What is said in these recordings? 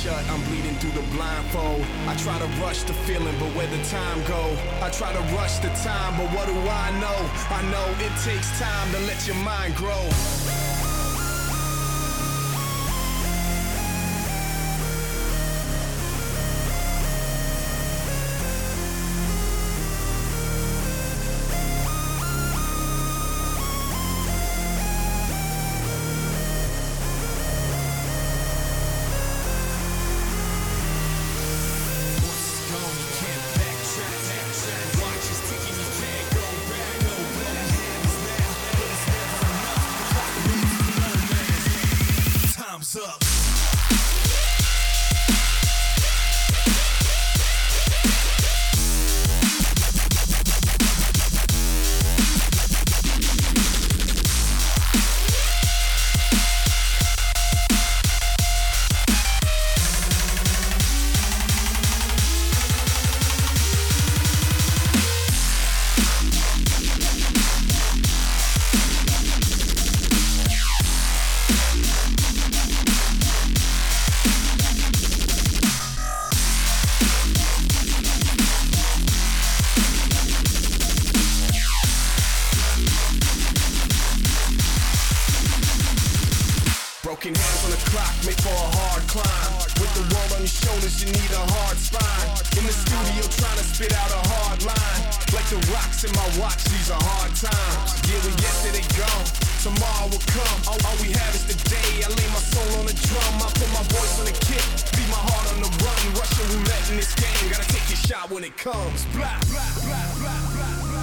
shut, I'm bleeding through the blindfold. I try to rush the feeling, but where the time go? I try to rush the time, but what do I know? I know it takes time to let your mind grow. Up. Broken hands on the clock, made for a hard climb. With the world on your shoulders, you need a hard spine. In the studio, trying to spit out a hard line. Like the rocks in my watch, these are hard times. Yeah, well, yesterday gone, tomorrow will come. All we have is today. I lay my soul on the drum, I put my voice on the kick, beat my heart on the run. Russian roulette in this game, gotta take your shot when it comes. Blah, blah, blah, blah, blah, blah.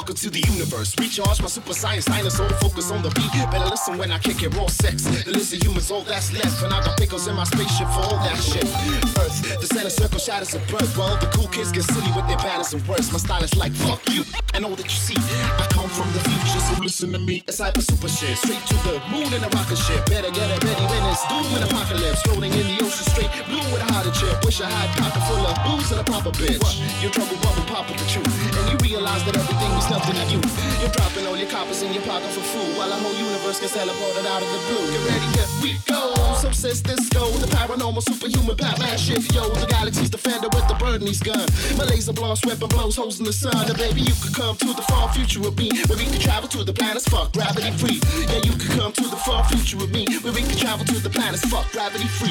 Welcome to the universe. Recharge my super science dinosaur. Focus on the beat. Better listen when I kick it raw sex. The list of humans, all that's left. And I got pickles in my spaceship for all that shit. Earth, the center circle shadows of birth. Well, the cool kids get silly with their banners and words. My style is like fuck you and all that you see. I come from the future, so listen to me. It's hyper super shit. Straight to the moon in a rocket ship. Better get it ready when it's doom and apocalypse. Floating in the ocean straight blue with a hotter chip. Wish I had pocket full of booze and a proper bitch. What? Your trouble bubble pop with the truth. And you realize that everything was nothing to you. You're dropping all your coppers in your pocket for food. While the whole universe gets teleported out of the blue. Get ready, here we go. So says this go. The paranormal superhuman Batman shit. Yo, the galaxy's defender with the bird in his gun. My laser blast weapon blows holes in the sun. And baby, you could come to the far future with me. Where we can travel to the planets, fuck gravity free. Yeah, you could come to the far future with me. Where we can travel to the planets, fuck gravity free.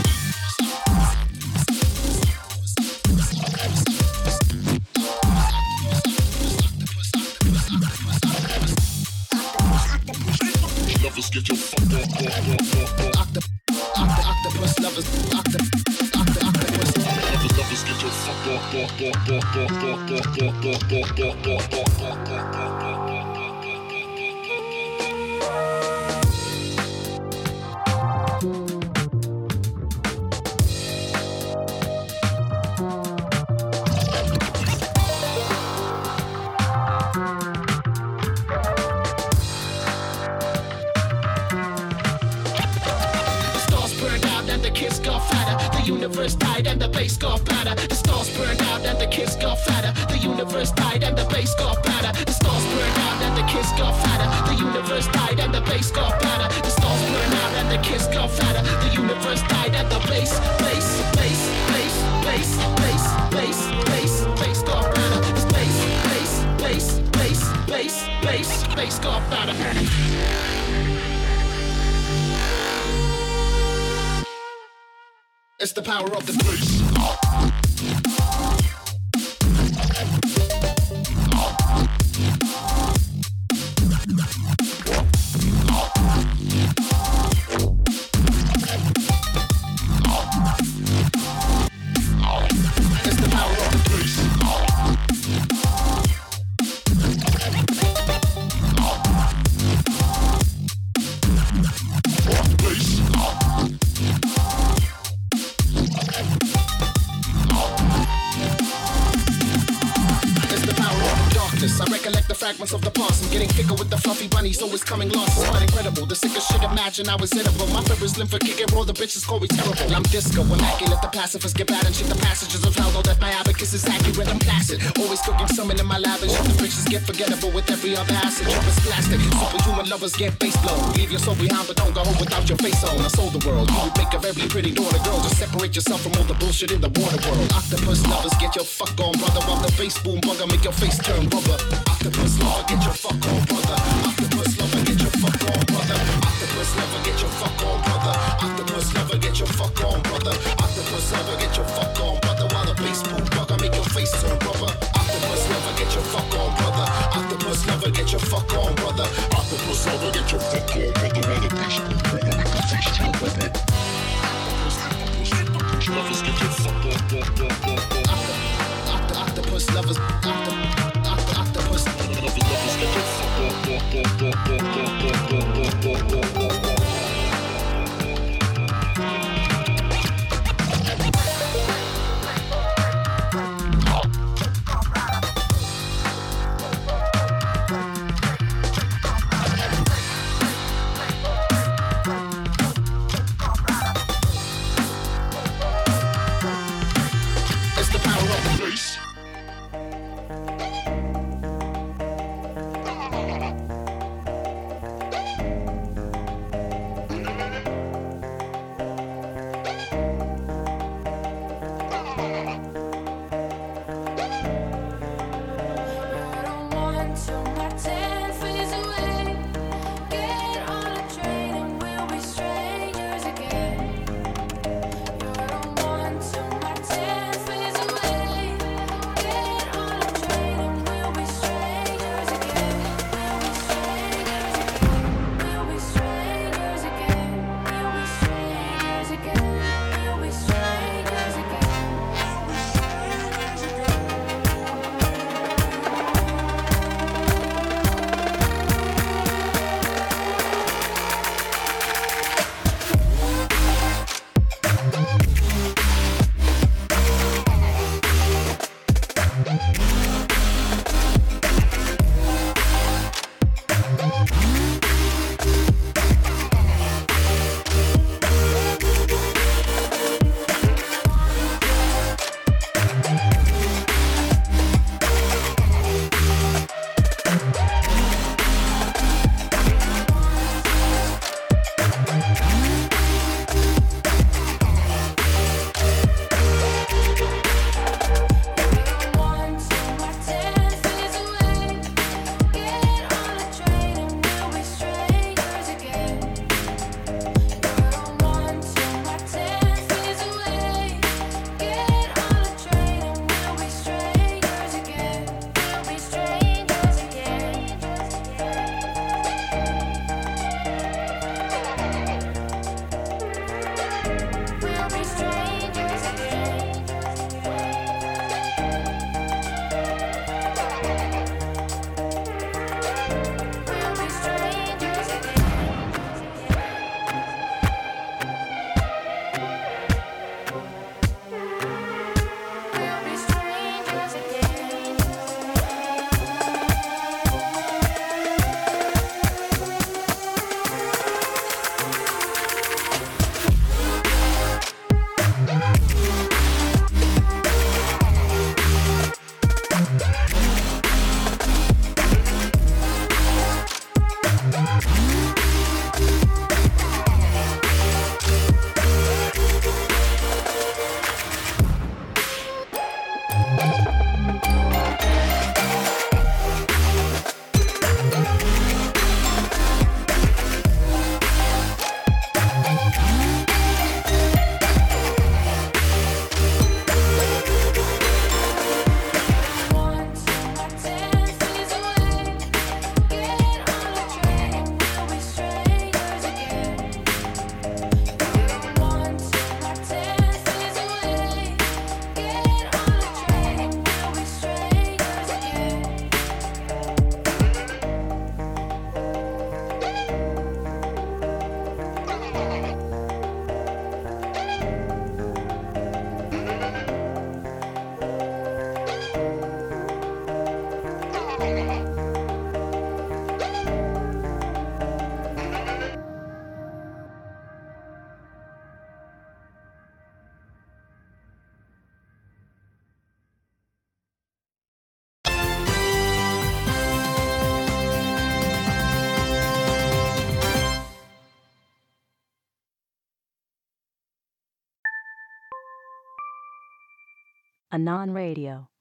Lovers get your fuck on. Octopus lovers, octopus. Lovers get your fuck The universe died and the bass got fatter. The stars burned out and the kiss got fatter. The universe died and the bass got fatter. The stars burned out and the kiss got fatter. The universe died and the bass got fatter. The stars burned out and the kiss got fatter. The universe died and the bass got fatter. Bass got fatter. It's the power of the bass. Fragments of the past, I'm getting thicker with the fluffy bunny, so it's coming lost. It's quite incredible, the sickest shit imagine I was edible. My favorite slim for kicking raw, the bitches call me terrible. I'm disco, immaculate, the pacifists get bad and shit. The passages of hell know that my abacus is accurate, I'm placid. Always cooking something in my lab and shit. The bitches get forgettable with every other acid. Trip is plastic, superhuman lovers get face blown. Leave your soul behind, but don't go home without your face on. I sold the world, you would make a very pretty daughter girl. Just separate yourself from all the bullshit in the water world. Octopus lovers get your fuck on, brother. While the bass boom bugger make your face turn rubber. Octopus lover get your fuck on, brother. Octopus lover get your fuck on, brother. Octopus lover get your fuck on, brother. Octopus lover get your fuck on, brother. Octopus lover get your fuck on, brother. While the bass boom bugger make your face turn rubber. Octopus lover get your fuck on, brother. Octopus lover get your fuck on, brother. Octopus lover get your fuck on, brother. While the bass boom bugger make your face turn rubber. Lovers get your fuck on, octopus lovers, octopus lovers get your fuck on. Anon Radio.